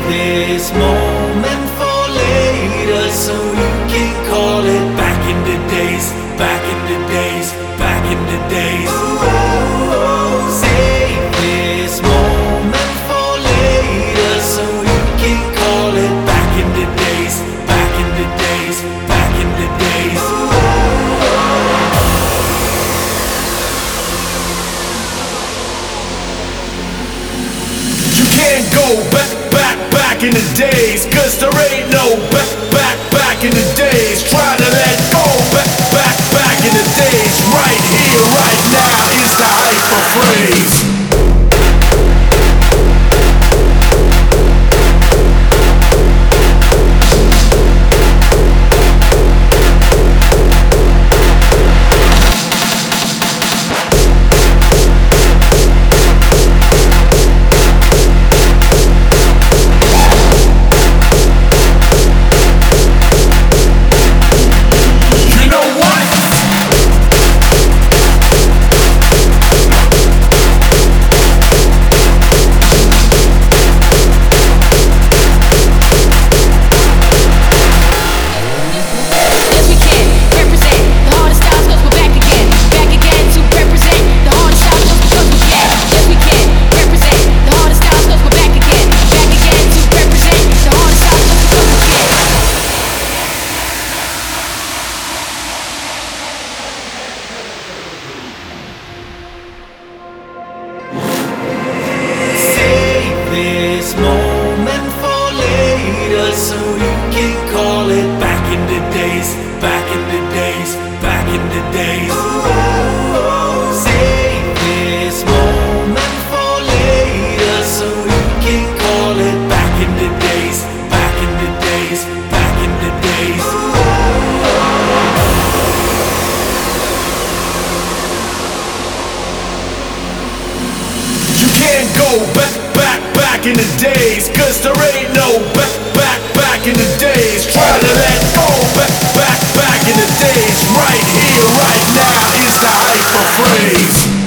this moment for later, so you can call it back in the days, back in the days, back in the days. Ooh, save this moment for later, so you can call it back in the days, back in the days, back in the days. You can't go back in the days, 'cause there ain't no back in the days. Try to let go back in the days. Right here, right now is the hyper phrase. This moment for later, so you can call it back in the days, back in the days, back in the days. Ooh, save this moment for later, so you can call it back in the days, back in the days, back in the days. You can't go back in the days, 'cause there ain't no back in the days. Try to let go back in the days. Right here, right now is the hyper phrase.